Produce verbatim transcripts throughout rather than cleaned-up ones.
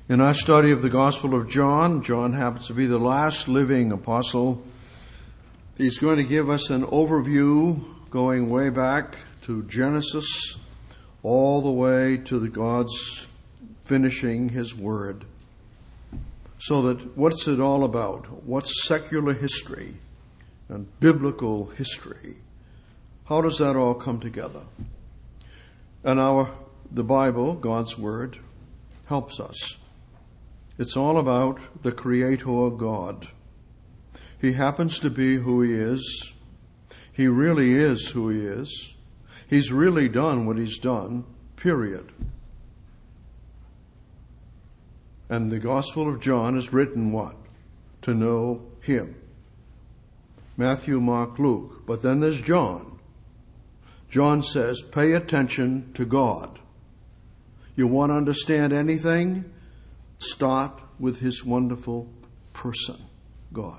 In our study of the Gospel of John, John happens to be the last living apostle. He's going to give us an overview going way back to Genesis all the way to the God's finishing His Word. So that what's it all about? What's secular history and biblical history? How does that all come together? And our the Bible, God's Word, helps us. It's all about the Creator God. He happens to be who He is. He really is who He is. He's really done what He's done, period. And the Gospel of John is written what? To know Him. Matthew, Mark, Luke. But then there's John. John says, pay attention to God. You want to understand anything? Start with His wonderful person, God.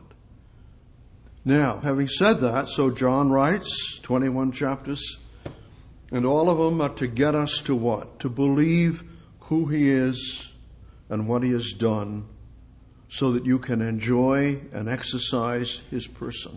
Now, having said that, so John writes, twenty-one chapters, and all of them are to get us to what? To believe who He is and what He has done so that you can enjoy and exercise His person.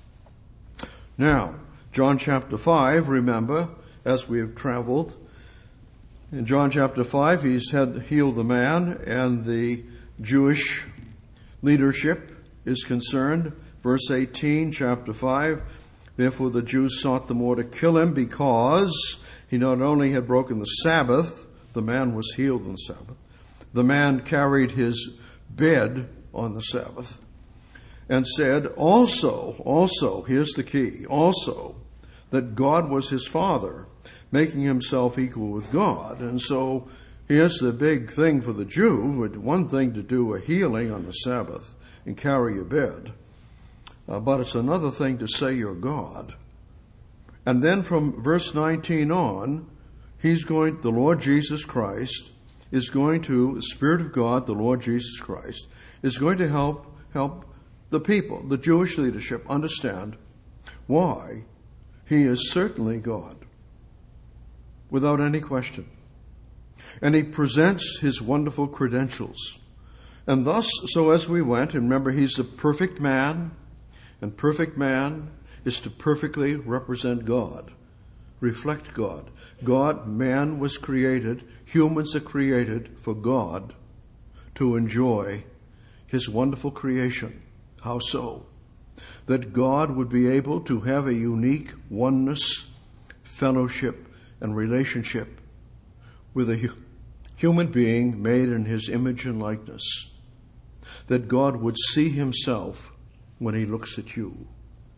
Now, John chapter five, remember, as we have traveled, in John chapter five, He's had healed the man, and the Jewish leadership is concerned. Verse eighteen, chapter five, therefore the Jews sought the more to kill Him because He not only had broken the Sabbath, the man was healed on the Sabbath, the man carried his bed on the Sabbath, and said also, also, here's the key, also, that God was His Father, making Himself equal with God. And so here's the big thing for the Jew. It's one thing to do a healing on the Sabbath and carry your bed, uh, but it's another thing to say you're God. And then from verse nineteen on, He's going, the Lord Jesus Christ is going to, the Spirit of God, the Lord Jesus Christ, is going to help help the people, the Jewish leadership, understand why He is certainly God, without any question. And He presents His wonderful credentials. And thus, so as we went, and remember, He's a perfect man, and perfect man is to perfectly represent God, reflect God. God, man was created, humans are created for God to enjoy His wonderful creation. How so? That God would be able to have a unique oneness, fellowship, and relationship with a hu- human being made in His image and likeness. That God would see Himself when He looks at you.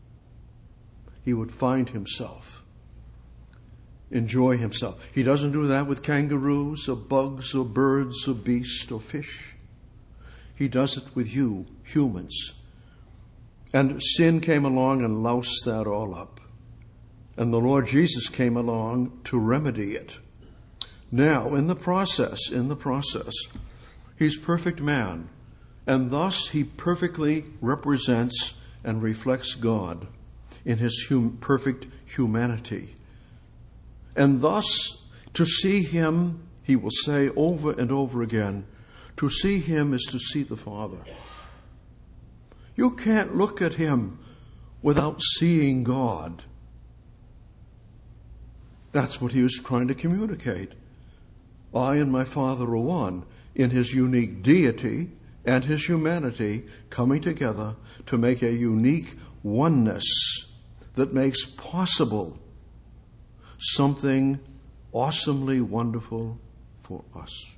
He would find Himself, enjoy Himself. He doesn't do that with kangaroos or bugs or birds or beasts or fish. He does it with you, humans. And sin came along and loused that all up. And the Lord Jesus came along to remedy it. Now, in the process, in the process, He's perfect man. And thus He perfectly represents and reflects God in His hum- perfect humanity. And thus, to see Him, He will say over and over again, to see Him is to see the Father. You can't look at Him without seeing God. That's what He was trying to communicate. I and my Father are one in His unique deity and His humanity coming together to make a unique oneness that makes possible something awesomely wonderful for us.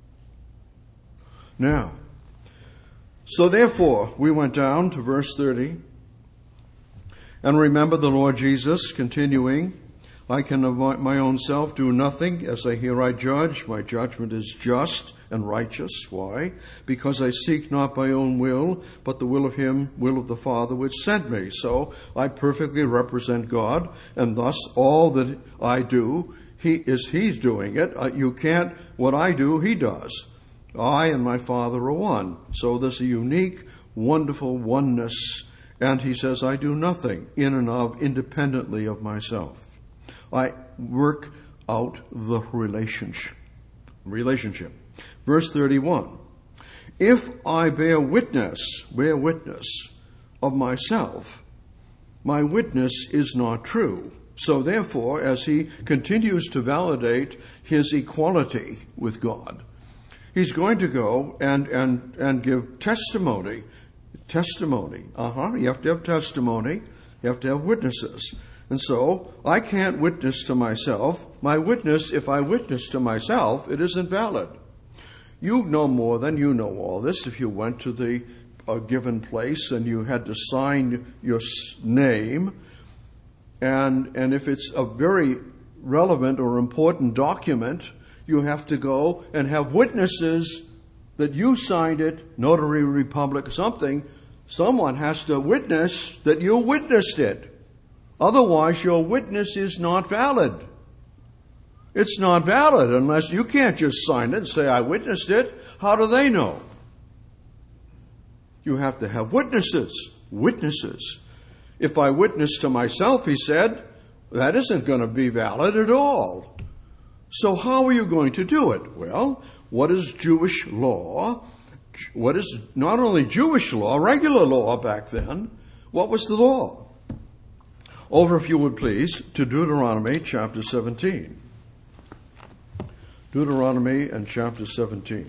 Now, so therefore, we went down to verse thirty, and remember the Lord Jesus continuing, I can of my own self do nothing. As I hear I judge, my judgment is just and righteous. Why? Because I seek not my own will, but the will of Him, will of the Father which sent me. So I perfectly represent God, and thus all that I do, He is He's doing it. Uh, you can't, what I do, He does. I and my Father are one. So there's a unique, wonderful oneness. And He says, I do nothing in and of, independently of myself. I work out the relationship. Relationship. Verse thirty-one. If I bear witness, bear witness of myself, my witness is not true. So therefore, as he continues to validate his equality with God, he's going to go and, and, and give testimony. Testimony. Uh-huh. You have to have testimony. You have to have witnesses. And so, I can't witness to myself. My witness, if I witness to myself, it isn't valid. You know more than you know all this. If you went to the uh, given place and you had to sign your name, and and if it's a very relevant or important document, you have to go and have witnesses that you signed it, notary republic, something. Someone has to witness that you witnessed it. Otherwise, your witness is not valid. It's not valid unless you can't just sign it and say, I witnessed it. How do they know? You have to have witnesses. Witnesses. If I witness to myself, he said, that isn't going to be valid at all. So how are you going to do it? Well, what is Jewish law? What is not only Jewish law, regular law back then? What was the law? Over, if you would please, to Deuteronomy chapter seventeen. Deuteronomy and chapter seventeen.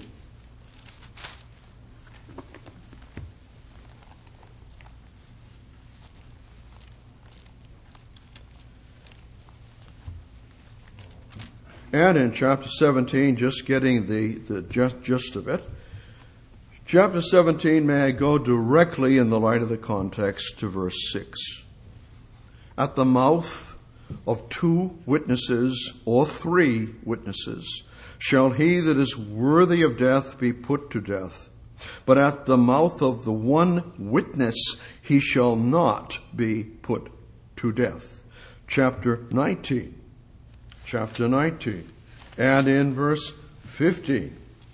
And in chapter seventeen, just getting the, the gist, gist of it, chapter seventeen, may I go directly in the light of the context to verse six. At the mouth of two witnesses or three witnesses shall he that is worthy of death be put to death. But at the mouth of the one witness he shall not be put to death. Chapter nineteen. Chapter nineteen. And in verse fifteen.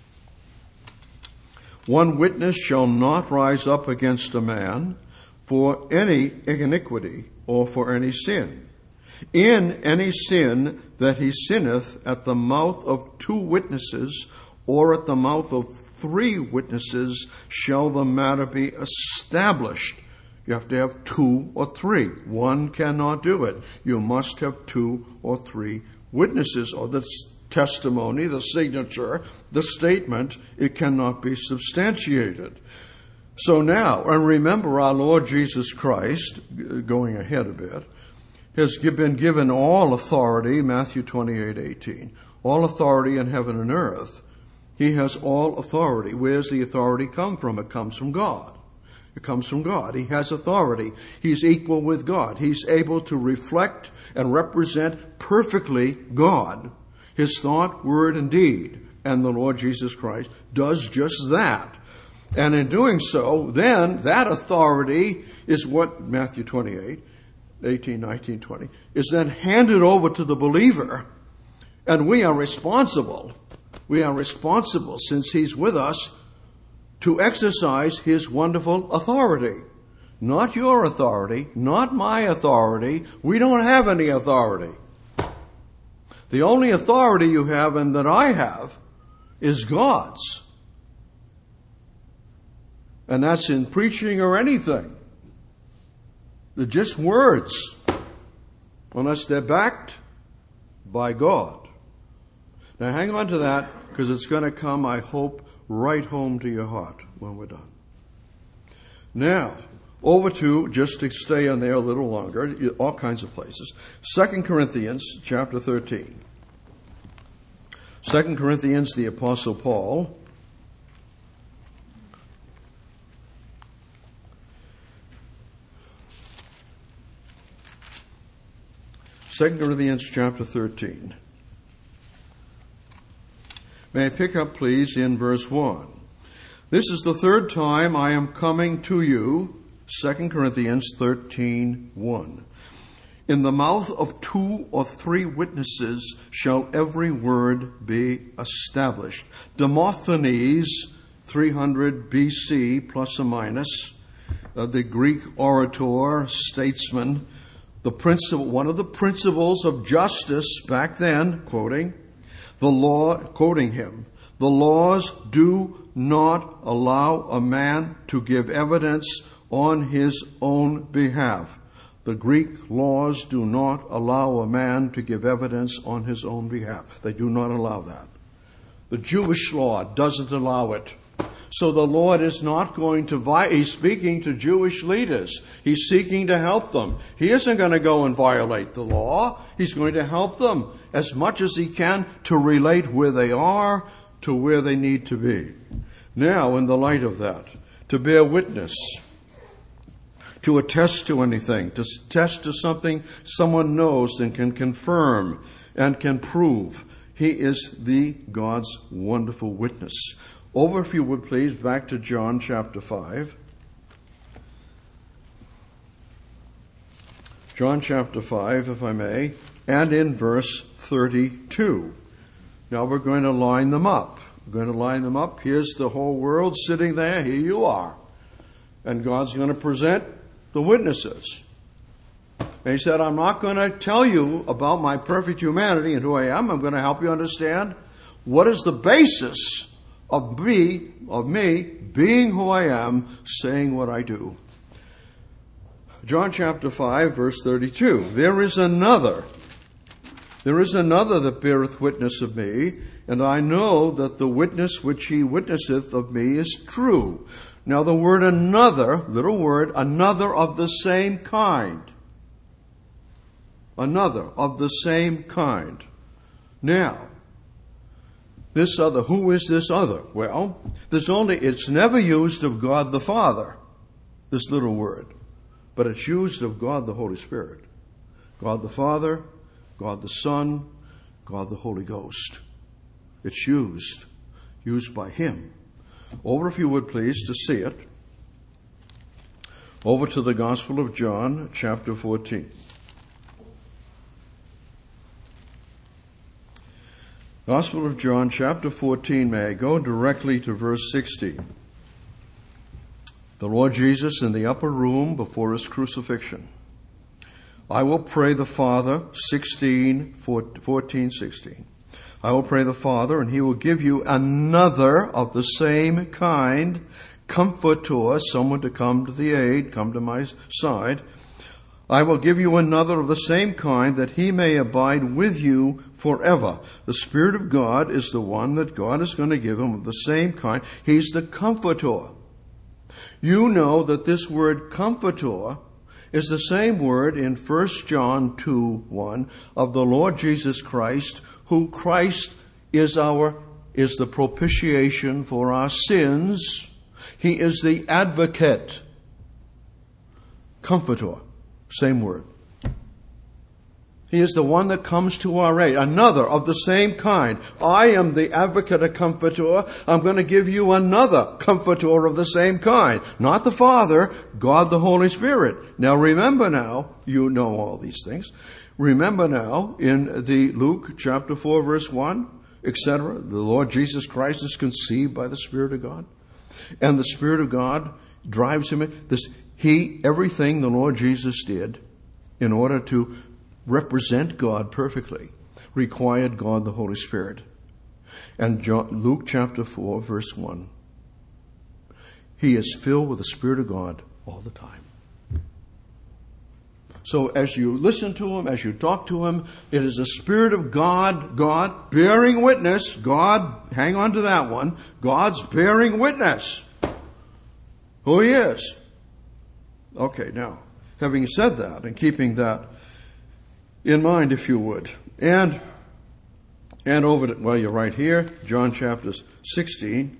One witness shall not rise up against a man for any iniquity or for any sin. In any sin that he sinneth at the mouth of two witnesses or at the mouth of three witnesses shall the matter be established. You have to have two or three. One cannot do it. You must have two or three witnesses, or the testimony, the signature, the statement. It cannot be substantiated. So now, and remember our Lord Jesus Christ, going ahead a bit, has been given all authority, Matthew twenty-eight eighteen, all authority in heaven and earth. He has all authority. Where's the authority come from? It comes from God. It comes from God. He has authority. He's equal with God. He's able to reflect and represent perfectly God, his thought, word, and deed. And the Lord Jesus Christ does just that. And in doing so, then that authority is what Matthew twenty-eight, eighteen, nineteen, twenty, is then handed over to the believer. And we are responsible. We are responsible, since he's with us, to exercise his wonderful authority. Not your authority, not my authority. We don't have any authority. The only authority you have and that I have is God's. And that's in preaching or anything. They're just words, unless they're backed by God. Now hang on to that, because it's going to come, I hope, right home to your heart when we're done. Now, over to, just to stay on there a little longer, all kinds of places, Second Corinthians chapter thirteen. Second Corinthians, the Apostle Paul. Second Corinthians chapter thirteen. May I pick up, please, in verse one. This is the third time I am coming to you, Second Corinthians thirteen, one. In the mouth of two or three witnesses shall every word be established. Demosthenes, three hundred B C, plus or minus, uh, the Greek orator, statesman, the principle, one of the principles of justice back then, quoting, the law, quoting him, the The laws do not allow a man to give evidence on his own behalf. The Greek laws do not allow a man to give evidence on his own behalf. They do not allow that. The Jewish law doesn't allow it. So the Lord is not going to, vi- he's speaking to Jewish leaders. He's seeking to help them. He isn't going to go and violate the law. He's going to help them as much as he can to relate where they are to where they need to be. Now, in the light of that, to bear witness, to attest to anything, to attest to something someone knows and can confirm and can prove. He is the God's wonderful witness. Over, if you would please, back to John chapter five. John chapter five, if I may, and in verse thirty-two. Now we're going to line them up. We're going to line them up. Here's the whole world sitting there. Here you are. And God's going to present the witnesses. And he said, I'm not going to tell you about my perfect humanity and who I am. I'm going to help you understand what is the basis of me, of me being who I am, saying what I do. John chapter five, verse thirty-two. There is another. There is another that beareth witness of me, and I know that the witness which he witnesseth of me is true. Now the word another, little word, another of the same kind. Another of the same kind. Now, this other, who is this other? Well, there's only, it's never used of God the Father, this little word, but it's used of God the Holy Spirit. God the Father, God the Son, God the Holy Ghost. It's used, used by Him. Over, if you would please, to see it. Over to the Gospel of John, chapter fourteen. Gospel of John, chapter fourteen, may I go directly to verse sixteen. The Lord Jesus in the upper room before His crucifixion. I will pray the Father, sixteen, fourteen, sixteen. I will pray the Father, and He will give you another of the same kind, Comforter, someone to come to the aid, come to my side. I will give you another of the same kind, that He may abide with you forever. The Spirit of God is the one that God is going to give him of the same kind. He's the Comforter. You know that this word Comforter is the same word in First John two, one of the Lord Jesus Christ, who Christ is our, is the propitiation for our sins. He is the advocate. Comforter. Same word. He is the one that comes to our aid. Another of the same kind. I am the advocate, a comforter. I'm going to give you another comforter of the same kind. Not the Father, God the Holy Spirit. Now remember now, you know all these things. Remember now, in the Luke chapter four, verse one, et cetera, the Lord Jesus Christ is conceived by the Spirit of God. And the Spirit of God drives him in. This, he, everything the Lord Jesus did in order to represent God perfectly required God the Holy Spirit. And John, Luke chapter four, verse one. He is filled with the Spirit of God all the time. So as you listen to him, as you talk to him, it is the Spirit of God, God bearing witness. God, hang on to that one. God's bearing witness who he is. Okay, now, having said that and keeping that in mind, if you would, and and over to, well, you're right here, John chapter sixteen.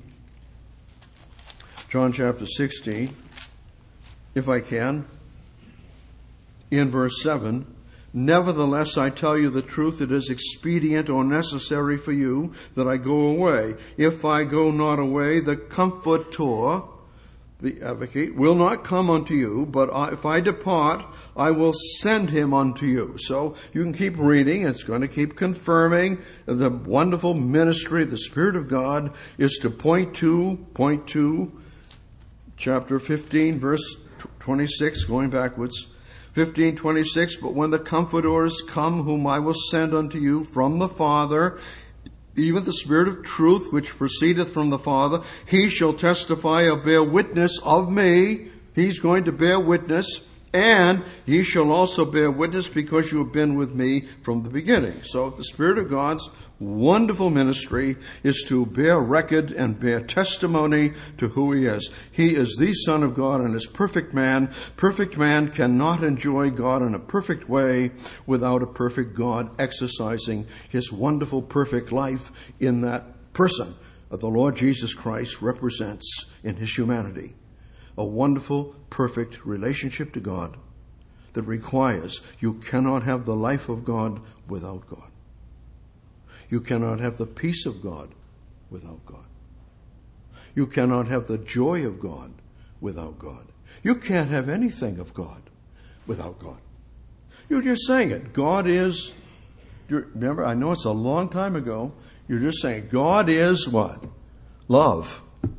John chapter sixteen, if I can. In verse seven, nevertheless, I tell you the truth, it is expedient or necessary for you that I go away. If I go not away, the Comforter, the advocate, will not come unto you, but I, if I depart, I will send him unto you. So you can keep reading. It's going to keep confirming the wonderful ministry of the Spirit of God is to point to, point to chapter fifteen, verse twenty-six, going backwards. fifteen twenty-six, but when the Comforters come, whom I will send unto you from the Father, even the Spirit of truth which proceedeth from the Father, he shall testify or bear witness of me. He's going to bear witness. And ye shall also bear witness because you have been with me from the beginning. So the Spirit of God's wonderful ministry is to bear record and bear testimony to who he is. He is the Son of God and is perfect man. Perfect man cannot enjoy God in a perfect way without a perfect God exercising his wonderful perfect life in that person that the Lord Jesus Christ represents in his humanity. A wonderful, perfect relationship to God that requires you cannot have the life of God without God. You cannot have the peace of God without God. You cannot have the joy of God without God. You can't have anything of God without God. You're just saying it. God is, remember, I know it's a long time ago. You're just saying God is what? Love.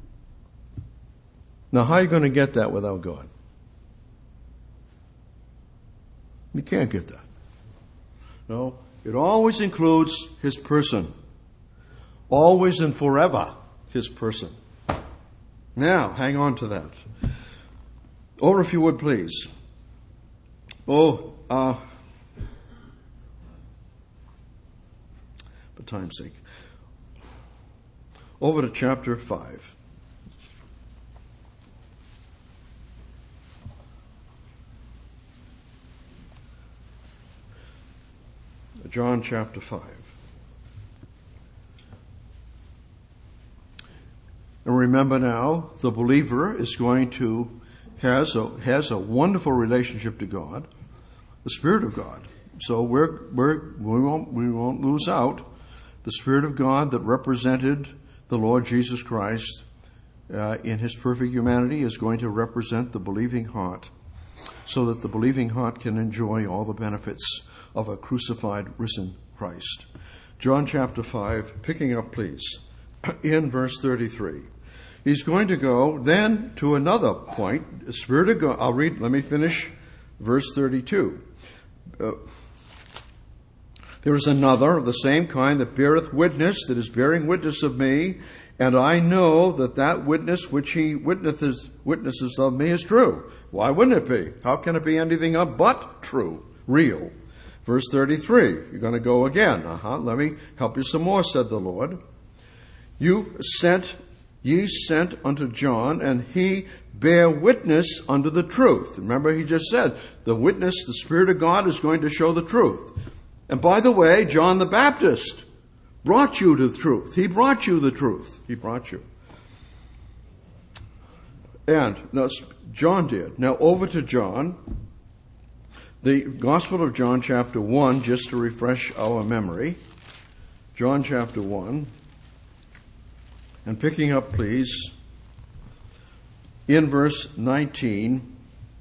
Now, how are you going to get that without God? You can't get that. No, it always includes his person. Always and forever, his person. Now, hang on to that. Over, if you would, please. Oh, uh, for time's sake. Over to chapter five. John chapter five. And remember now, the believer is going to, has a, has a wonderful relationship to God, the Spirit of God. So we're, we're, we won't, we won't lose out. The Spirit of God that represented the Lord Jesus Christ uh, in his perfect humanity is going to represent the believing heart, so that the believing heart can enjoy all the benefits of a crucified, risen Christ. John chapter five, picking up please, in verse thirty-three. He's going to go then to another point. The Spirit of God, I'll read, let me finish verse thirty-two. Uh, there is another of the same kind that beareth witness, that is bearing witness of me, and I know that that witness which he witnesses, witnesses of me is true. Why wouldn't it be? How can it be anything but true, real? Verse thirty-three, you're going to go again. Uh-huh, let me help you some more, said the Lord. You sent, ye sent unto John, and he bare witness unto the truth. Remember, he just said, the witness, the Spirit of God is going to show the truth. And by the way, John the Baptist brought you to the truth. He brought you the truth. He brought you. And, now, John did. Now, over to John. The Gospel of John chapter one, just to refresh our memory. John chapter one. And picking up, please, in verse nineteen.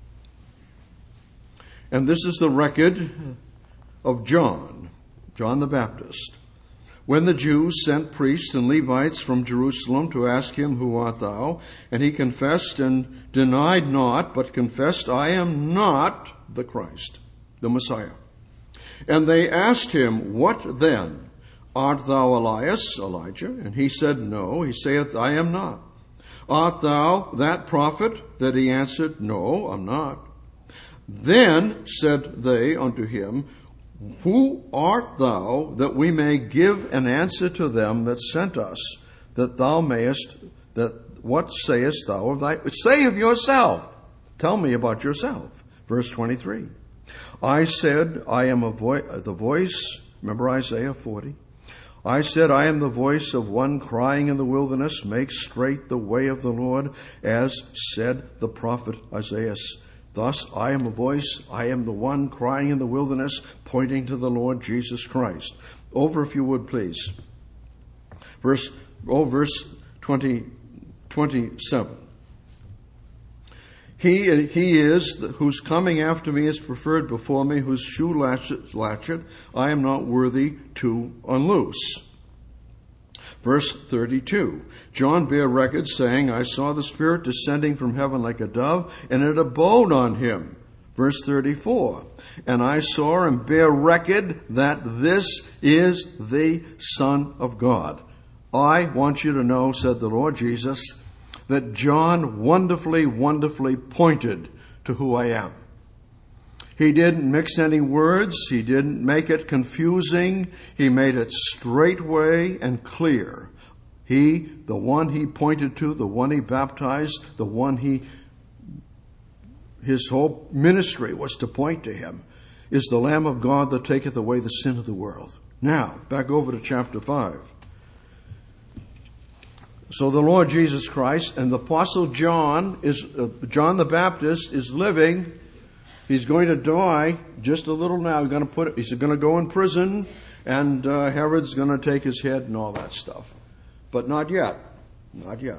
And this is the record of John, John the Baptist. When the Jews sent priests and Levites from Jerusalem to ask him, who art thou? And he confessed and denied not, but confessed, I am not the Christ, the Messiah. And they asked him, what then? Art thou Elias, Elijah? And he said, no. He saith, I am not. Art thou that prophet? That he answered, no, I'm not. Then said they unto him, who art thou, that we may give an answer to them that sent us, that thou mayest, that what sayest thou of thy, say of yourself. Tell me about yourself. Verse twenty-three. I said, I am a vo- the voice, remember Isaiah forty? I said, I am the voice of one crying in the wilderness, make straight the way of the Lord, as said the prophet Isaiah. Thus, I am a voice, I am the one crying in the wilderness, pointing to the Lord Jesus Christ. Over, if you would, please. Verse, oh, verse twenty, twenty-seven. He, he is, whose coming after me is preferred before me, whose shoe latchet, latchet I am not worthy to unloose. Verse thirty-two. John bare record, saying, I saw the Spirit descending from heaven like a dove, and it abode on him. Verse thirty-four, and I saw and bear record that this is the Son of God. I want you to know, said the Lord Jesus, that John wonderfully, wonderfully pointed to who I am. He didn't mix any words. He didn't make it confusing. He made it straightway and clear. He, the one he pointed to, the one he baptized, the one he, his whole ministry was to point to him, is the Lamb of God that taketh away the sin of the world. Now, back over to chapter five. So the Lord Jesus Christ and the Apostle John is, uh, John the Baptist is living. He's going to die just a little now. He's going to put, he's going to go in prison, and uh, Herod's going to take his head and all that stuff. But not yet. Not yet.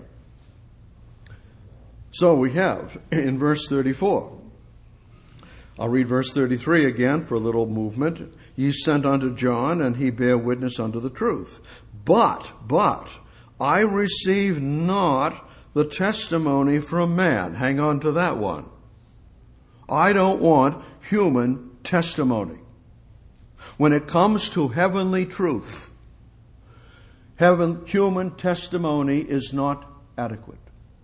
So we have in verse thirty-four. I'll read verse thirty-three again for a little movement. Ye sent unto John, and he bare witness unto the truth. But, but, I receive not the testimony from man. Hang on to that one. I don't want human testimony. When it comes to heavenly truth, heaven, human testimony is not adequate.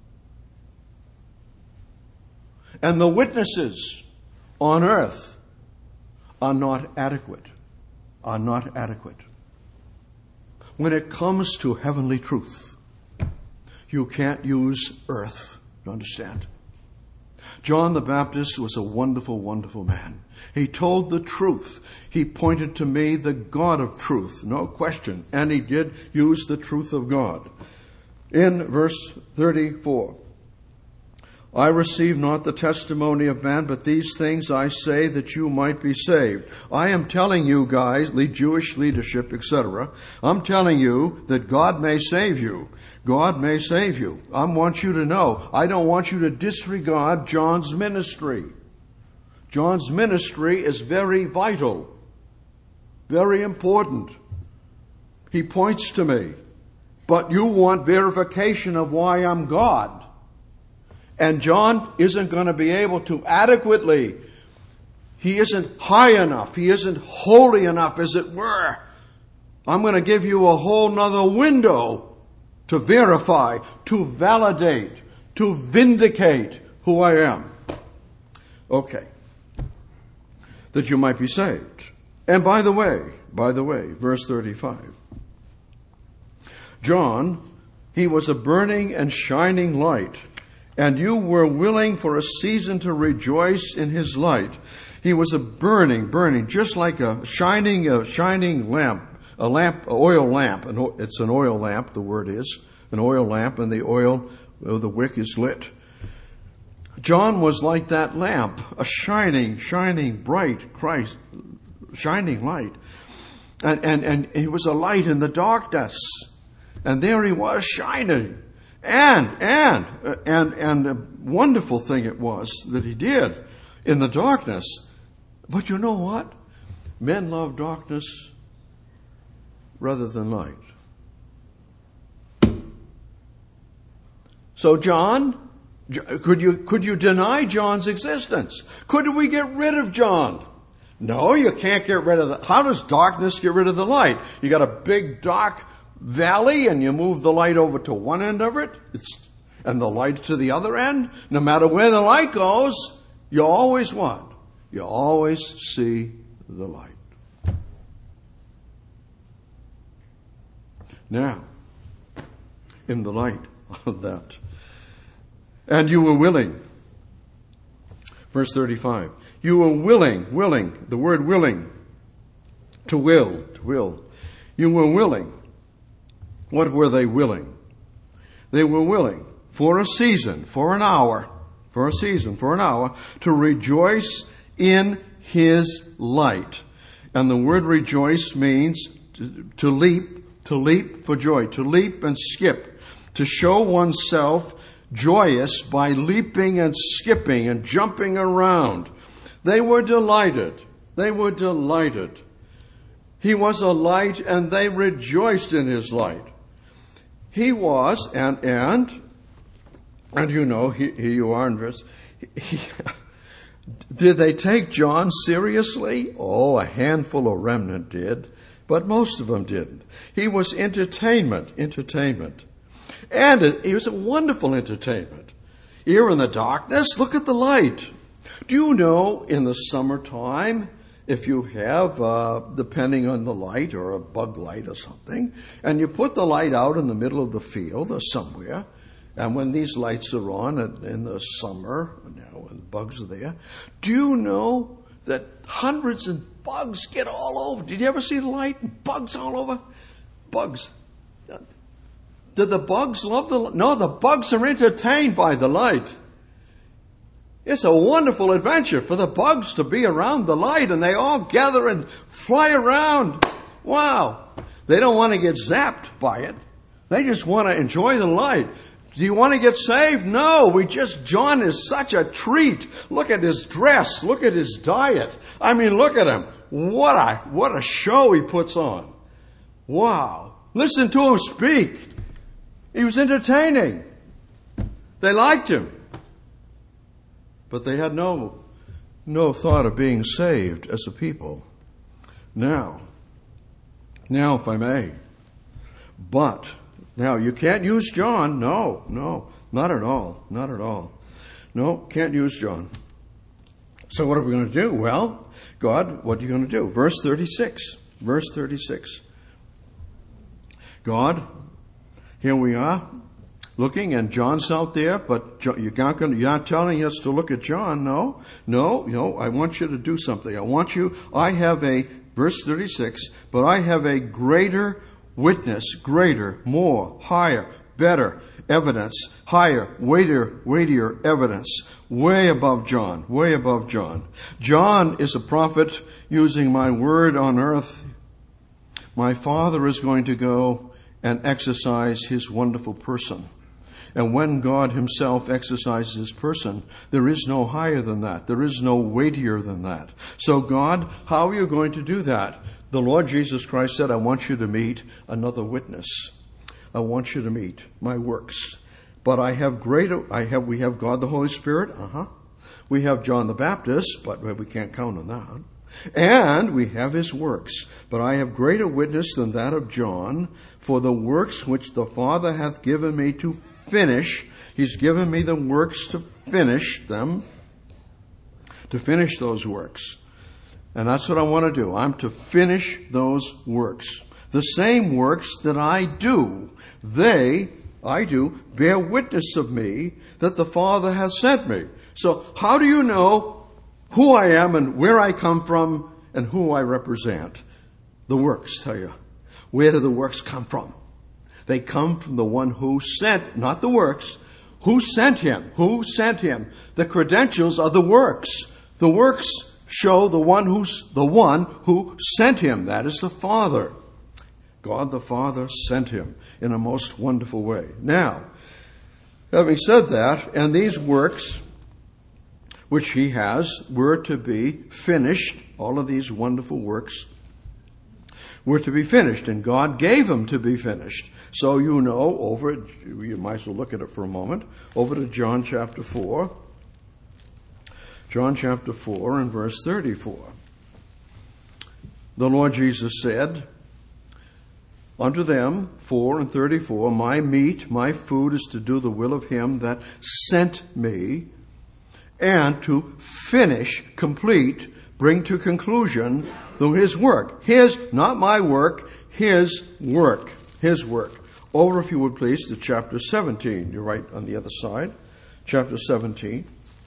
And the witnesses on earth are not adequate, are not adequate. When it comes to heavenly truth, you can't use earth. You understand? John the Baptist was a wonderful, wonderful man. He told the truth. He pointed to me, the God of truth, no question. And he did use the truth of God. In verse thirty-four, I receive not the testimony of man, but these things I say that you might be saved. I am telling you guys, lead Jewish leadership, et cetera, I'm telling you that God may save you. God may save you. I want you to know, I don't want you to disregard John's ministry. John's ministry is very vital, very important. He points to me. But you want verification of why I'm God. And John isn't going to be able to adequately, he isn't high enough, he isn't holy enough, as it were. I'm going to give you a whole nother window to verify, to validate, to vindicate who I am. Okay. That you might be saved. And by the way, by the way, verse thirty-five. John, he was a burning and shining light, and you were willing for a season to rejoice in his light. He was a burning, burning, just like a shining, a shining lamp, a lamp, an oil lamp. It's an oil lamp, the word is, an oil lamp, and the oil, the wick is lit. John was like that lamp, a shining, shining, bright Christ, shining light. And, and, and he was a light in the darkness. And there he was shining. And, and, and, and a wonderful thing it was that he did in the darkness. But you know what? Men love darkness rather than light. So John, could you, could you deny John's existence? Could we get rid of John? No, you can't get rid of the, how does darkness get rid of the light? You got a big dark valley and you move the light over to one end of it, it's, and the light to the other end. No matter where the light goes, you always what? You always see the light. Now, in the light of that, and you were willing. Verse thirty-five. You were willing, willing, the word willing, to will, to will. You were willing. What were they willing? They were willing for a season, for an hour, for a season, for an hour, to rejoice in his light. And the word rejoice means to, to leap, to leap for joy, to leap and skip, to show oneself joyous by leaping and skipping and jumping around. They were delighted. They were delighted. He was a light and they rejoiced in his light. He was, and, and, and you know, he, here you are in verse, he, Did they take John seriously? Oh, a handful of remnant did, but most of them didn't. He was entertainment, entertainment. And it, it was a wonderful entertainment. Here in the darkness, look at the light. Do you know in the summertime, if you have, uh, depending on the light or a bug light or something, and you put the light out in the middle of the field or somewhere, and when these lights are on in the summer, you know, when bugs are there, do you know that hundreds of bugs get all over? Did you ever see the light? Bugs all over? Bugs. Did the bugs love the light? No, the bugs are entertained by the light. It's a wonderful adventure for the bugs to be around the light, and they all gather and fly around. Wow. They don't want to get zapped by it. They just want to enjoy the light. Do you want to get saved? No, we just, John is such a treat. Look at his dress. Look at his diet. I mean, look at him. What a, what a show he puts on. Wow. Listen to him speak. He was entertaining. They liked him. But they had no, no thought of being saved as a people. Now, now if I may, but, now you can't use John. No, no, not at all, not at all. No, can't use John. So what are we going to do? Well, God, what are you going to do? Verse thirty-six, verse thirty-six. God, here we are. Looking, and John's out there, but you're not, going to, you're not telling us to look at John. No, no, no. I want you to do something. I want you, I have a, verse thirty-six, but I have a greater witness, greater, more, higher, better evidence, higher, weightier, weightier evidence, way above John, way above John. John is a prophet using my word on earth. My Father is going to go and exercise his wonderful person. And when God himself exercises his person, there is no higher than that. There is no weightier than that. So God, how are you going to do that? The Lord Jesus Christ said, I want you to meet another witness. I want you to meet my works. But I have greater, I have, we have God the Holy Spirit. Uh-huh. We have John the Baptist, but we can't count on that. And we have his works. But I have greater witness than that of John, for the works which the Father hath given me to finish. He's given me the works to finish them, to finish those works. And that's what I want to do. I'm to finish those works. The same works that I do, they, I do, bear witness of me that the Father has sent me. So how do you know who I am and where I come from and who I represent? The works tell you. Where do the works come from? They come from the one who sent, not the works. Who sent him? Who sent him? The credentials are the works. The works show the one who's the one who sent him. That is the Father. God the Father sent him in a most wonderful way. Now, having said that, and these works which he has were to be finished, all of these wonderful works were to be finished, and God gave them to be finished. So you know, over, you might as well look at it for a moment, over to John chapter four. John chapter four and verse thirty-four. The Lord Jesus said unto them, four and thirty-four, my meat, my food is to do the will of him that sent me, and to finish, complete, bring to conclusion through his work. His, not my work, his work. His work. Over, if you would please, to chapter seventeen. You're right on the other side. Chapter seventeen.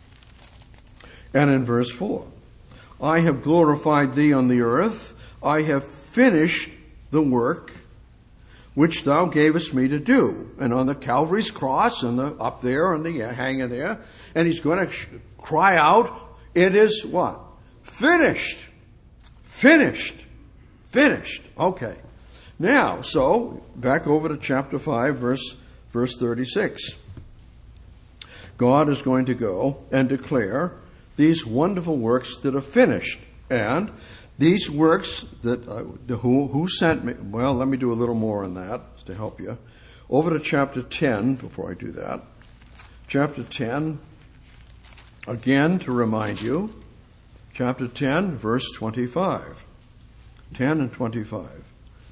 And in verse four. I have glorified thee on the earth. I have finished the work which thou gavest me to do. And on the Calvary's cross, and the, up there, and the hanging there, and he's going to sh- cry out, it is what? Finished. Finished. Finished. Okay. Now, so, back over to chapter five, verse, verse thirty-six. God is going to go and declare these wonderful works that are finished. And these works that, uh, who, who sent me, well, let me do a little more on that to help you. Over to chapter ten, before I do that. Chapter ten Again, to remind you, chapter ten, verse twenty-five. ten and twenty-five.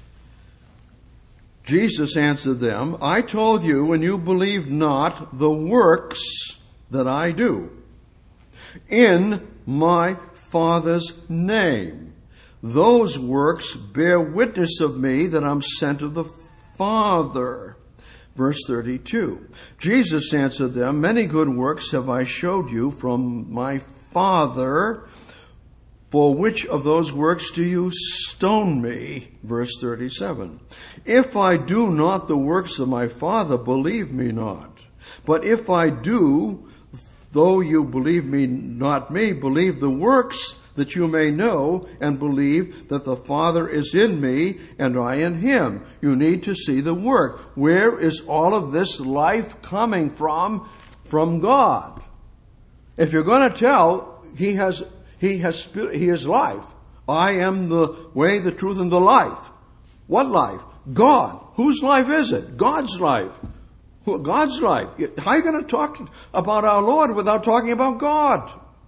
Jesus answered them, I told you, and you believe not the works that I do in my Father's name. Those works bear witness of me that I'm sent of the Father. Verse thirty-two. Jesus answered them, many good works have I showed you from my Father. For which of those works do you stone me? Verse thirty-seven. If I do not the works of my Father, believe me not. But if I do, though you believe me not me, believe the works, that you may know and believe that the Father is in me and I in him. You need to see the work. Where is all of this life coming from? From God. If you're going to tell, he has He has He is life. I am the way, the truth, and the life. What life? God. Whose life is it? God's life. God's life. How are you going to talk about our Lord without talking about God?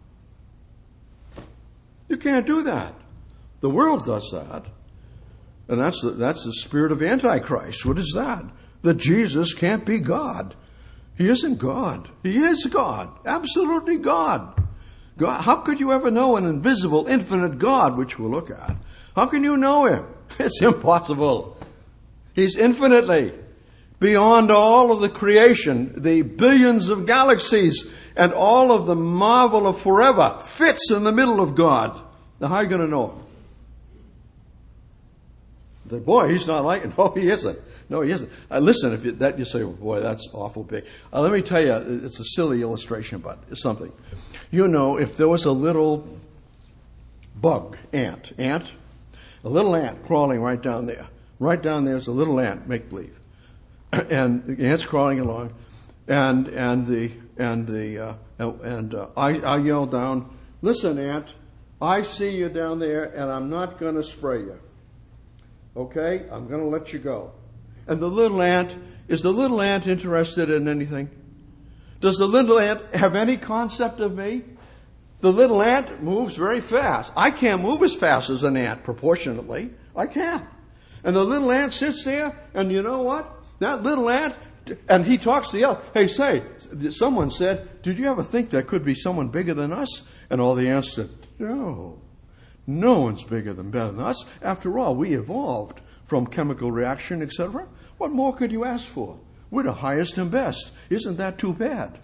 You can't do that. The world does that. And that's the, that's the spirit of Antichrist. What is that? That Jesus can't be God. He isn't God. He is God. Absolutely God. God, how could you ever know an invisible, infinite God, which we'll look at? How can you know him? It's impossible. He's infinitely beyond all of the creation, the billions of galaxies, and all of the marvel of forever fits in the middle of God. Now, how are you going to know him? The boy, he's not like it. No, he isn't. No, he isn't. Uh, listen, if you, that you say, oh, boy, that's awful big. Uh, let me tell you, it's a silly illustration, but it's something. You know, if there was a little bug, ant, ant, a little ant crawling right down there. Right down there's a little ant, make believe. And the ant's crawling along, and and the and the uh, and uh, I, I yell down, listen, ant, I see you down there, and I'm not going to spray you. Okay, I'm going to let you go. And the little ant, is the little ant interested in anything? Does the little ant have any concept of me? The little ant moves very fast. I can't move as fast as an ant proportionately. I can't. And the little ant sits there, and you know what? That little ant, and he talks to the other. Hey, say, someone said, did you ever think there could be someone bigger than us? And all the ants said, no. No one's bigger than better than us. After all, we evolved from chemical reaction, et cetera. What more could you ask for? We're the highest and best. Isn't that too bad?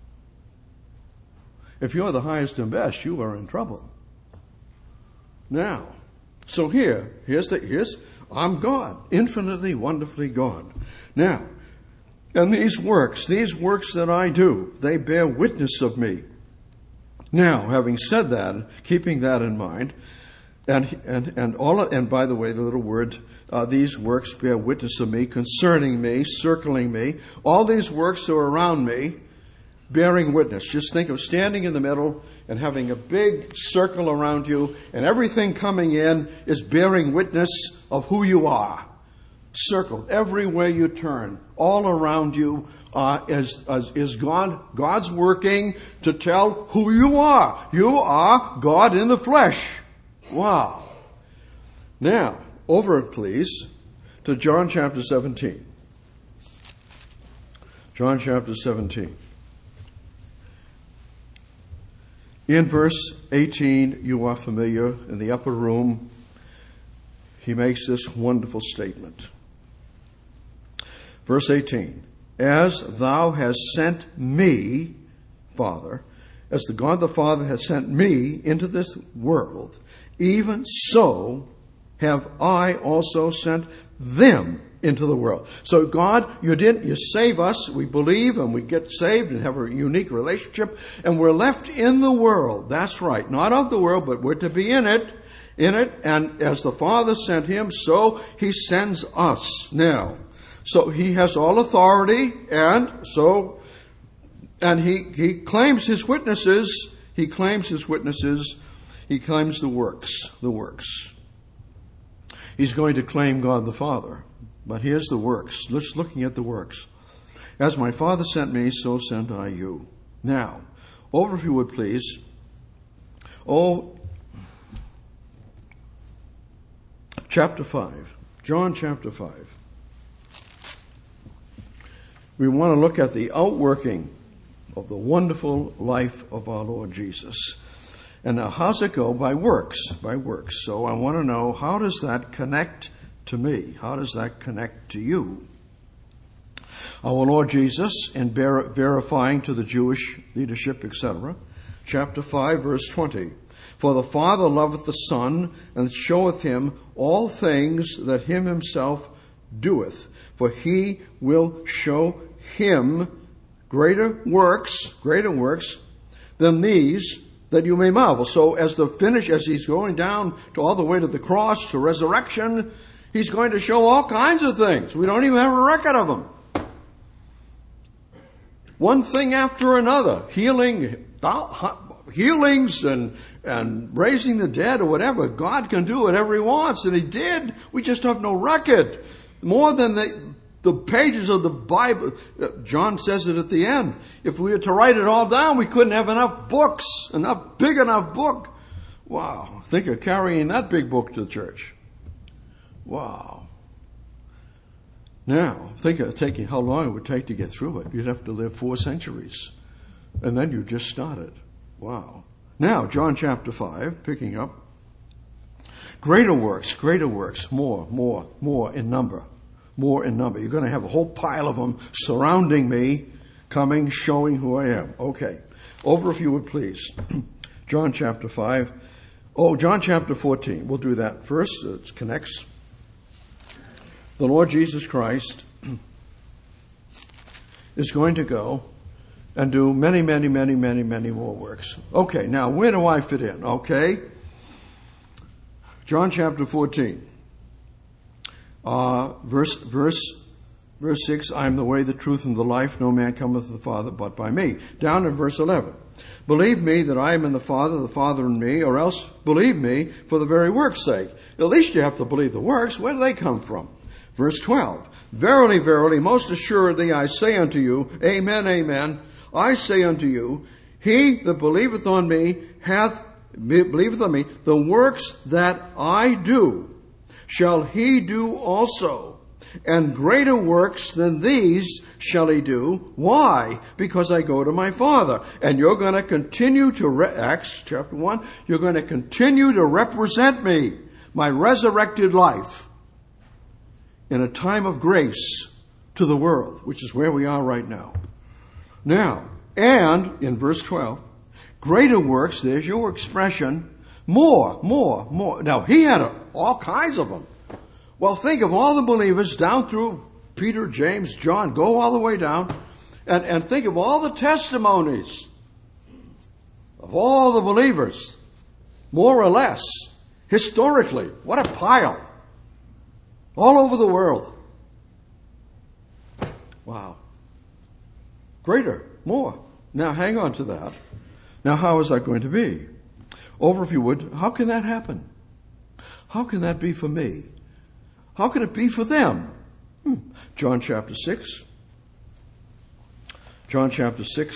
If you're the highest and best, you are in trouble. Now, so here, here's the, here's, I'm God, infinitely, wonderfully God. Now, and these works, these works that I do, they bear witness of me. Now, having said that, keeping that in mind, and and and all, and by the way, the little word, uh, these works bear witness of me, concerning me, circling me. All these works are around me, bearing witness. Just think of standing in the middle and having a big circle around you, and everything coming in is bearing witness of who you are. Circled everywhere you turn, all around you. Uh, is, is, is God, God's working to tell who you are. You are God in the flesh. Wow. Now, over, please, to John chapter seventeen. John chapter seventeen. In verse eighteen, you are familiar, in the upper room, he makes this wonderful statement. Verse eighteen. As thou hast sent me, Father, as the God the Father has sent me into this world, even so have I also sent them into the world. So God, you didn't, you save us, we believe, and we get saved and have a unique relationship, and we're left in the world. That's right. Not of the world, but we're to be in it, in it, and as the Father sent him, so he sends us now. So he has all authority, and so, and he, he claims his witnesses, he claims his witnesses, he claims the works, the works. He's going to claim God the Father, but here's the works. Let's looking at the works. As my Father sent me, so sent I you. Now, Over, if you would, please. Oh, chapter five. John chapter five. We want to look at the outworking of the wonderful life of our Lord Jesus. And now, how's it go? By works, by works. So I want to know, how does that connect to me? How does that connect to you? Our Lord Jesus, in ver- verifying to the Jewish leadership, et cetera, chapter five, verse twenty. For the Father loveth the Son, and showeth him all things that him himself doeth. For he will show him greater works, greater works than these, that you may marvel. So as the finish, as he's going down to all the way to the cross, to resurrection, he's going to show all kinds of things. We don't even have a record of them. One thing after another, healing, healings and, and raising the dead or whatever. God can do whatever he wants, and he did. We just have no record. More than the, the pages of the Bible. John says it at the end. If we were to write it all down, we couldn't have enough books, enough big enough book. Wow. Think of carrying that big book to the church. Wow. Now, think of taking how long it would take to get through it. You'd have to live four centuries. And then you just started. Wow. Now, John chapter five, picking up. Greater works, greater works, more, more, more in number. More in number. You're going to have a whole pile of them surrounding me, coming, showing who I am. Okay. Over, if you would please. John chapter five. Oh, John chapter fourteen. We'll do that first. It connects. The Lord Jesus Christ is going to go and do many, many, many, many, many more works. Okay, now where do I fit in? Okay. John chapter fourteen. Uh, verse, verse, verse six, I am the way, the truth, and the life. No man cometh to the Father but by me. Down in verse eleven. Believe me that I am in the Father, the Father in me, or else believe me for the very work's sake. At least you have to believe the works. Where do they come from? Verse twelve, verily, verily, most assuredly I say unto you, amen, amen, I say unto you, he that believeth on me hath, believeth on me, the works that I do, shall he do also, and greater works than these shall he do. Why? Because I go to my Father. And you're going to continue to, re- Acts chapter one, you're going to continue to represent me, my resurrected life, in a time of grace to the world, which is where we are right now. Now, and in verse twelve, greater works, there's your expression, more, more, more. Now, he had a, all kinds of them. Well, think of all the believers down through Peter, James, John, go all the way down, and, and think of all the testimonies of all the believers, more or less, historically. What a pile. All over the world. Wow. Greater, more. Now hang on to that. Now how is that going to be? Over, if you would, how can that happen? How can that be for me? How can it be for them? Hmm. John chapter six. John chapter six.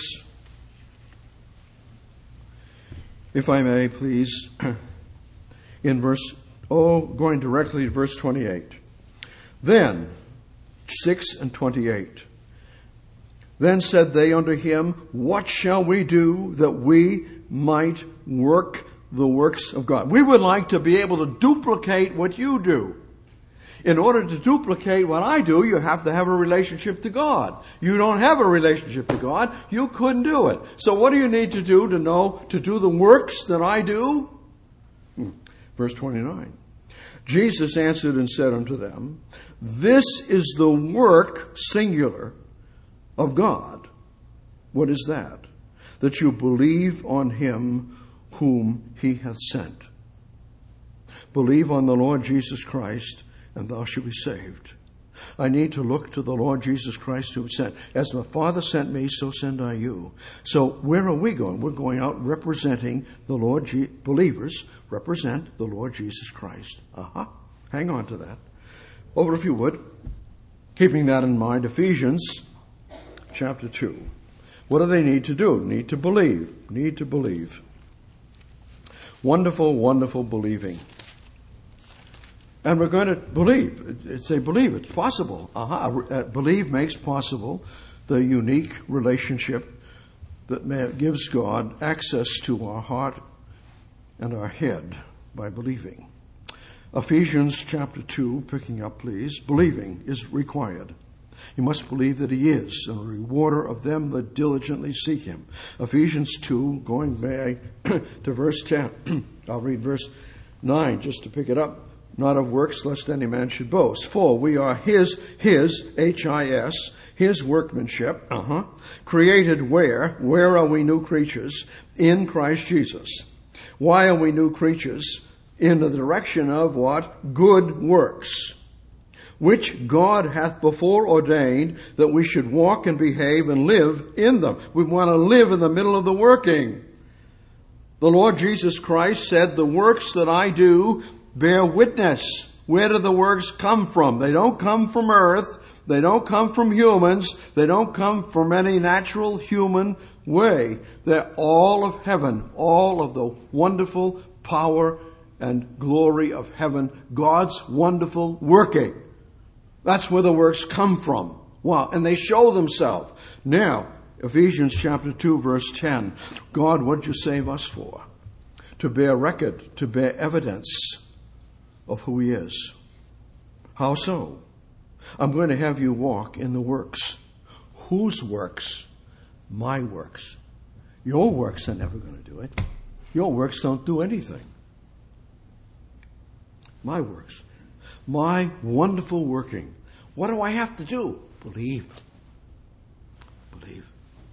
If I may, please, in verse, oh, going directly to verse twenty-eight. Then, six and twenty-eight. Then said they unto him, what shall we do that we might work the works of God? We would like to be able to duplicate what you do. In order to duplicate what I do, you have to have a relationship to God. You don't have a relationship to God, you couldn't do it. So what do you need to do to know, to do the works that I do? Hmm. Verse twenty-nine. Jesus answered and said unto them, this is the work, singular, of God. What is that? That you believe on him whom he hath sent. Believe on the Lord Jesus Christ, and thou shalt be saved. I need to look to the Lord Jesus Christ who sent. As the Father sent me, so send I you. So where are we going? We're going out representing the Lord, Je- believers represent the Lord Jesus Christ. Uh-huh. Hang on to that. Over, if you would. Keeping that in mind, Ephesians chapter two. What do they need to do? Need to believe. Need to believe. Wonderful, wonderful believing. And we're going to believe. It's a believe. It's possible. Uh-huh. Believe makes possible the unique relationship that gives God access to our heart and our head by believing. Ephesians chapter two, picking up please. Believing is required. You must believe that he is a rewarder of them that diligently seek him. Ephesians two, going back to verse ten. I'll read verse nine just to pick it up. Not of works, lest any man should boast. For we are his, his, H I S, his workmanship, uh-huh, created where? Where are we new creatures? In Christ Jesus. Why are we new creatures? In the direction of what? Good works, which God hath before ordained that we should walk and behave and live in them. We want to live in the middle of the working. The Lord Jesus Christ said, the works that I do bear witness. Where do the works come from? They don't come from earth. They don't come from humans. They don't come from any natural human way. They're all of heaven, all of the wonderful power and glory of heaven, God's wonderful working. That's where the works come from. Wow. And they show themselves. Now, Ephesians chapter two, verse ten. God, what did you save us for? To bear record, to bear evidence of who he is. How so? I'm going to have you walk in the works. Whose works? My works. Your works are never going to do it. Your works don't do anything. My works. My wonderful working. What do I have to do? Believe. Believe.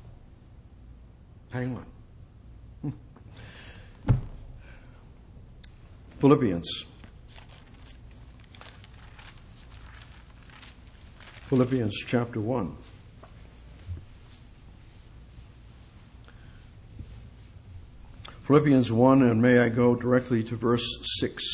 Hang on. Hmm. Philippians. Philippians chapter one. Philippians one, and may I go directly to verse six.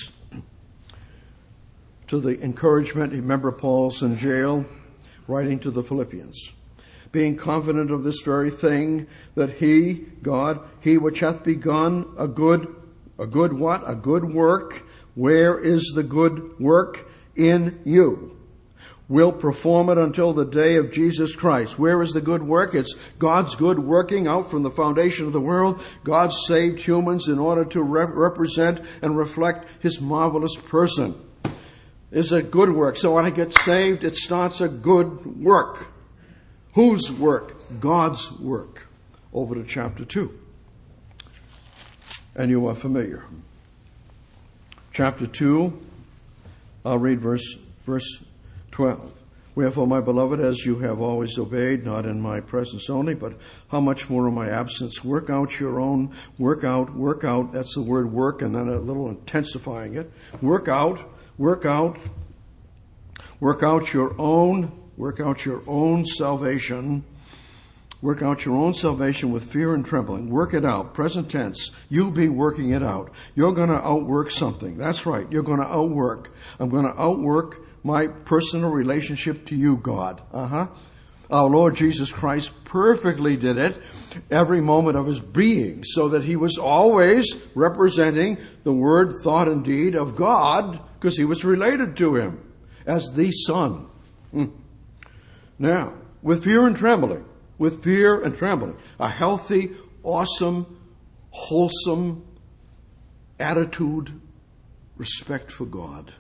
To the encouragement, remember Paul's in jail, writing to the Philippians. Being confident of this very thing, that he, God, he which hath begun a good, a good what? A good work. Where is the good work? In you. Will perform it until the day of Jesus Christ. Where is the good work? It's God's good working out from the foundation of the world. God saved humans in order to re- represent and reflect his marvelous person. It's a good work. So when I get saved, it starts a good work. Whose work? God's work. Over to chapter two. And you are familiar. Chapter two, I'll read verse, verse twelve. Wherefore, my beloved, as you have always obeyed, not in my presence only, but how much more in my absence, work out your own, work out, work out, that's the word work, and then a little intensifying it. Work out, work out, work out your own, work out your own salvation, work out your own salvation with fear and trembling. Work it out, present tense. You'll be working it out. You're going to outwork something. That's right, you're going to outwork. I'm going to outwork my personal relationship to you, God. Uh-huh. Our Lord Jesus Christ perfectly did it every moment of his being, so that he was always representing the word, thought, and deed of God, because he was related to him as the Son. Hmm. Now, with fear and trembling, with fear and trembling, a healthy, awesome, wholesome attitude, respect for God.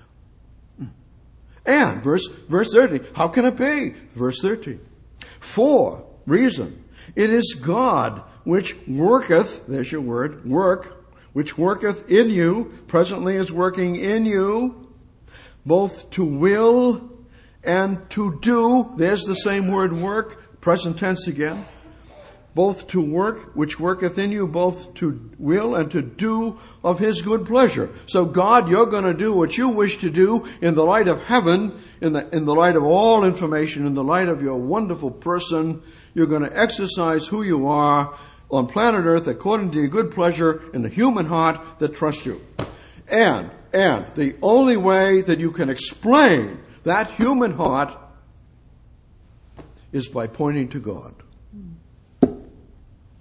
And verse, verse thirteen, how can it be? Verse thirteen. For, reason, it is God which worketh, there's your word, work, which worketh in you, presently is working in you, both to will and to do, there's the same word work, present tense again, both to work, which worketh in you, both to will and to do of his good pleasure. So God, you're going to do what you wish to do in the light of heaven, in the, in the light of all information, in the light of your wonderful person. You're going to exercise who you are on planet Earth according to your good pleasure in the human heart that trusts you. And, and the only way that you can explain that human heart is by pointing to God.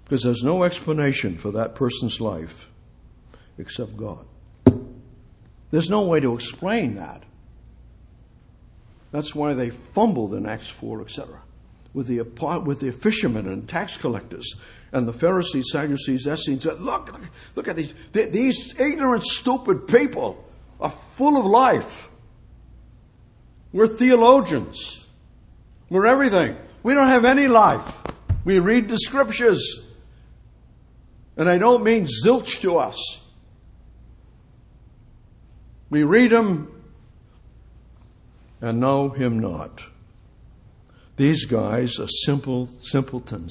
Because there's no explanation for that person's life except God. There's no way to explain that. That's why they fumbled in Acts four, et cetera, with the with the fishermen and tax collectors and the Pharisees, Sadducees, Essenes. Look, look, look at these these ignorant, stupid people are full of life. We're theologians. We're everything. We don't have any life. We read the scriptures. And I don't mean zilch to us. We read them and know him not. These guys are simple simpletons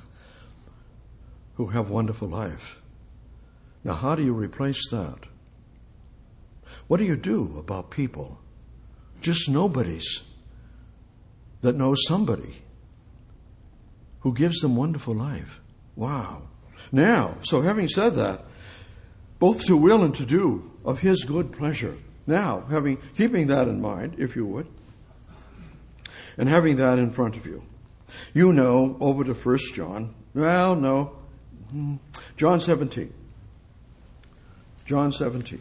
who have wonderful life. Now, how do you replace that? What do you do about people, just nobodies, that know somebody who gives them wonderful life? Wow. Now, so having said that, both to will and to do of his good pleasure. Now, having keeping that in mind, if you would, and having that in front of you, you know, over to First John. Well, no, John seventeen. John seventeen.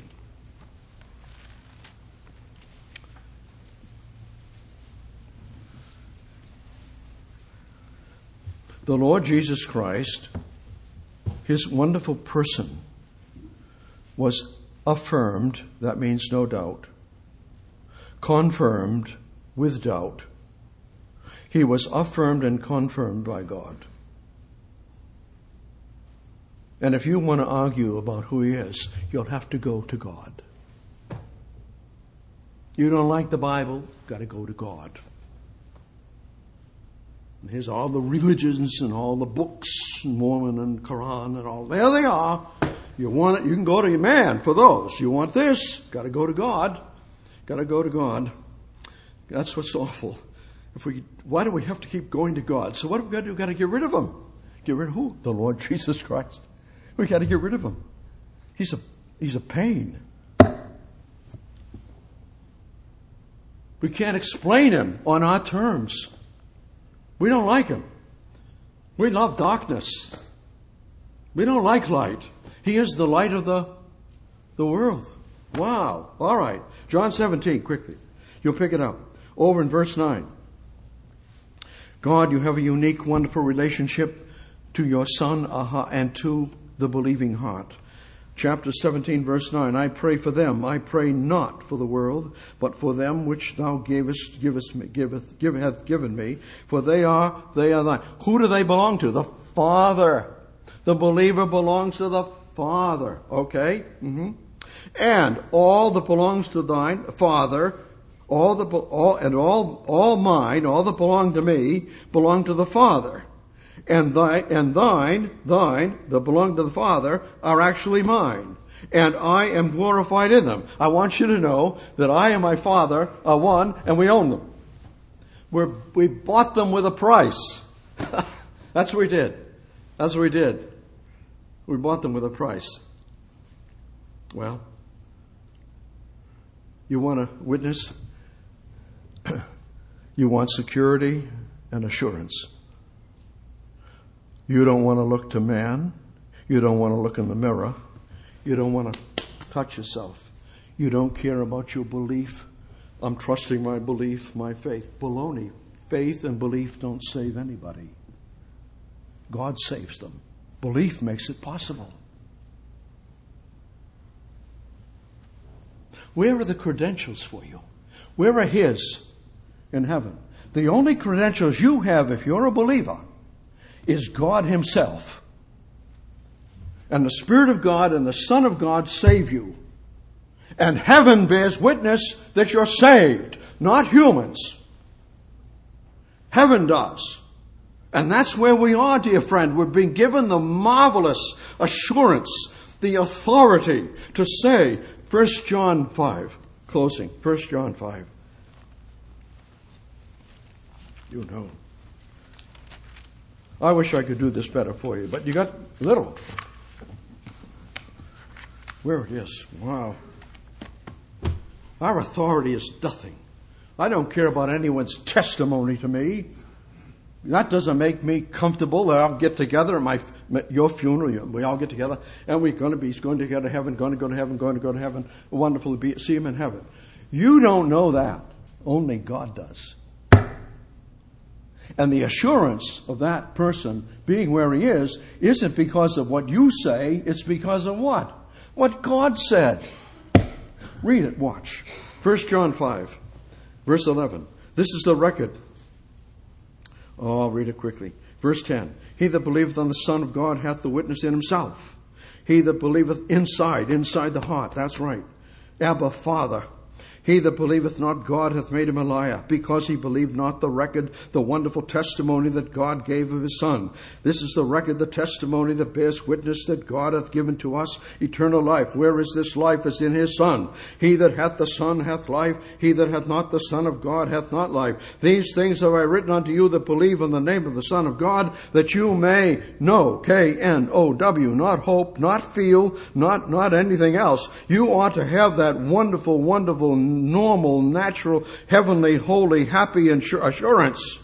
The Lord Jesus Christ, his wonderful person, was affirmed, that means no doubt, confirmed with doubt. He was affirmed and confirmed by God. And if you want to argue about who he is, you'll have to go to God. You don't like the Bible, got to go to God. And here's all the religions and all the books, Mormon and Quran and all. There they are. You want it, you can go to your man for those. You want this, got to go to God. Got to go to God. That's what's awful. If we, why do we have to keep going to God? So what have we got to do? We've got to get rid of him. Get rid of who? The Lord Jesus Christ. We've got to get rid of him. He's a, he's a pain. We can't explain him on our terms. We don't like him. We love darkness. We don't like light. He is the light of the, the world. Wow. All right. John seventeen, quickly. You'll pick it up. Over in verse nine. God, you have a unique, wonderful relationship to your Son and to the believing heart. Chapter seventeen, verse nine. I pray for them. I pray not for the world, but for them which thou gavest, givest me, giveth, give, hath given me. For they are, they are thine. Who do they belong to? The Father. The believer belongs to the Father. Okay? Mm-hmm. And all that belongs to thine Father, all the all and all all mine, all that belong to me, belong to the Father. And thy and thine, thine that belong to the Father are actually mine. And I am glorified in them. I want you to know that I and my Father are one, and we own them. We're, we bought them with a price. That's what we did. That's what we did. We bought them with a price. Well, you want to witness? You want security and assurance. You don't want to look to man. You don't want to look in the mirror. You don't want to touch yourself. You don't care about your belief. I'm trusting my belief, my faith. Baloney. Faith and belief don't save anybody. God saves them. Belief makes it possible. Where are the credentials for you? Where are his in heaven? The only credentials you have if you're a believer is God himself. And the Spirit of God and the Son of God save you. And heaven bears witness that you're saved, not humans. Heaven does. And that's where we are, dear friend. We're being given the marvelous assurance, the authority to say, First John five, closing, First John five. You know. I wish I could do this better for you, but you got little. Where it is. Wow. Our authority is nothing. I don't care about anyone's testimony to me. That doesn't make me comfortable that I'll get together and my Your funeral, we all get together, and we're going to be going to go to heaven, going to go to heaven, going to go to heaven. Wonderful to be, see him in heaven. You don't know that. Only God does. And the assurance of that person being where he is isn't because of what you say, it's because of what? What God said. Read it, watch. First John five, verse eleven. This is the record. Oh, I'll read it quickly. Verse ten. He that believeth on the Son of God hath the witness in himself. He that believeth inside, inside the heart, that's right. Abba, Father. He that believeth not God hath made him a liar, because he believed not the record, the wonderful testimony that God gave of his Son. This is the record, the testimony that bears witness that God hath given to us eternal life. Where is this life? Is in his Son. He that hath the Son hath life. He that hath not the Son of God hath not life. These things have I written unto you that believe in the name of the Son of God, that you may know, K N O W, not hope, not feel, not, not anything else. You ought to have that wonderful, wonderful, normal, natural, heavenly, holy, happy assurance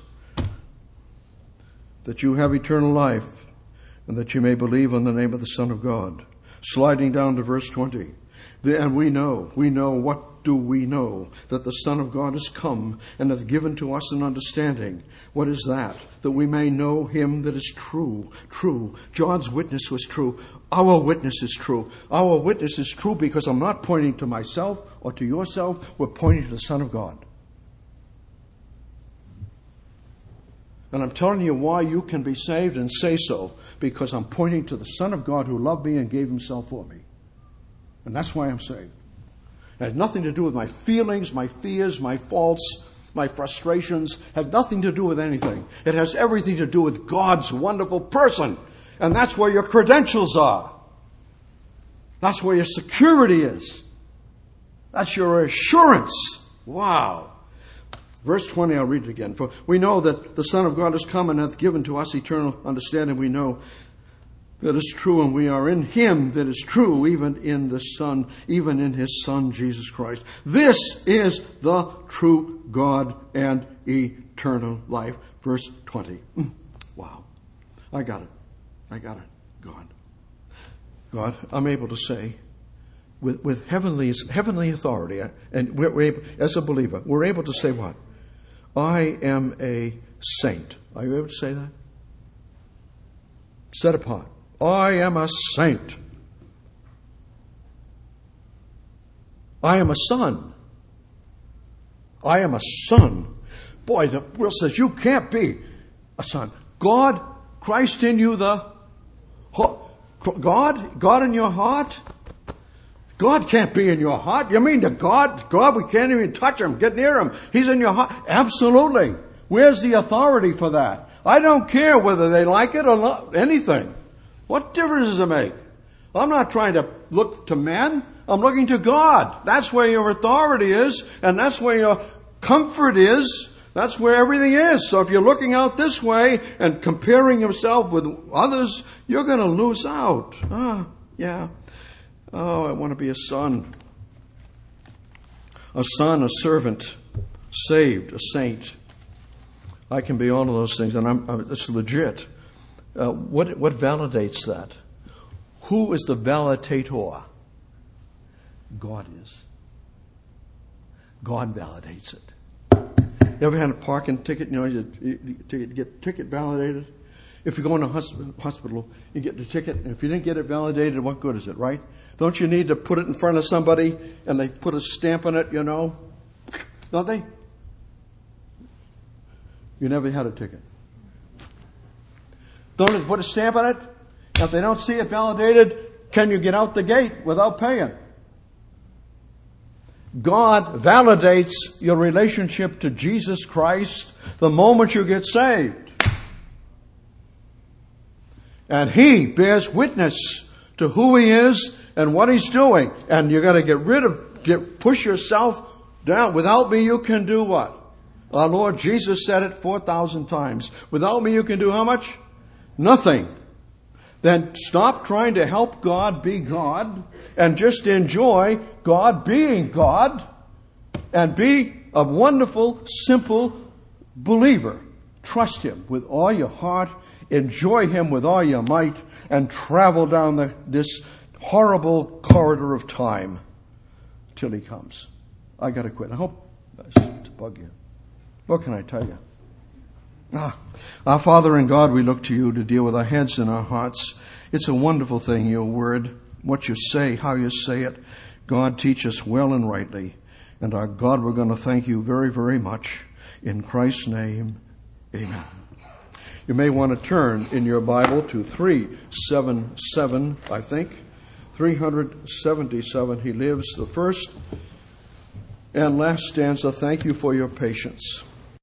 that you have eternal life and that you may believe on the name of the Son of God. Sliding down to verse twenty. And we know, we know, what do we know? That the Son of God has come and hath given to us an understanding. What is that? That we may know him that is true. True. John's witness was true. Our witness is true. Our witness is true because I'm not pointing to myself or to yourself. We're pointing to the Son of God. And I'm telling you why you can be saved and say so. Because I'm pointing to the Son of God who loved me and gave himself for me. And that's why I'm saved. It had nothing to do with my feelings, my fears, my faults, my frustrations. It had nothing to do with anything. It has everything to do with God's wonderful person. And that's where your credentials are. That's where your security is. That's your assurance. Wow. Verse twenty, I'll read it again. For we know that the Son of God has come and hath given to us eternal understanding. We know that is true, and we are in him that is true, even in the Son, even in his Son, Jesus Christ. This is the true God and eternal life. Verse twenty. Wow. I got it. I got it. God. God, I'm able to say with, with heavenly, heavenly authority, and we're, we're able, as a believer, we're able to say what? I am a saint. Are you able to say that? Set apart. I am a saint. I am a son. I am a son. Boy, the world says you can't be a son. God, Christ in you, the God, God in your heart. God can't be in your heart. You mean to God? God, we can't even touch him, get near him. He's in your heart. Absolutely. Where's the authority for that? I don't care whether they like it or not, anything. What difference does it make? I'm not trying to look to men. I'm looking to God. That's where your authority is, and that's where your comfort is. That's where everything is. So if you're looking out this way and comparing yourself with others, you're going to lose out. Ah, yeah. Oh, I want to be a son. A son, a servant, saved, a saint. I can be all of those things, and I'm, I'm, it's legit. Uh, what, what validates that? Who is the validator? God is. God validates it. You ever had a parking ticket? You know, you, you, you get a ticket validated. If you go in a hospital, you get the ticket, and if you didn't get it validated, what good is it, right? Don't you need to put it in front of somebody and they put a stamp on it, you know? Don't they? You never had a ticket. Don't they put a stamp on it? If they don't see it validated, can you get out the gate without paying? God validates your relationship to Jesus Christ the moment you get saved. And he bears witness to who he is and what he's doing. And you got to get rid of, get, push yourself down. Without me, you can do what? Our Lord Jesus said it four thousand times. Without me, you can do how much? Nothing. Then stop trying to help God be God and just enjoy God being God and be a wonderful, simple believer. Trust him with all your heart enjoy him with all your might and travel down the, this horrible corridor of time till he comes. I got to quit. I hope that's to bug you. What can I tell you? Ah, our Father in God, we look to you to deal with our heads and our hearts. It's a wonderful thing, your word, what you say, how you say it. God, teach us well and rightly. And our God, we're going to thank you very, very much. In Christ's name, amen. You may want to turn in your Bible to three seventy-seven, I think. three seventy-seven, he lives. The first and last stanza, thank you for your patience.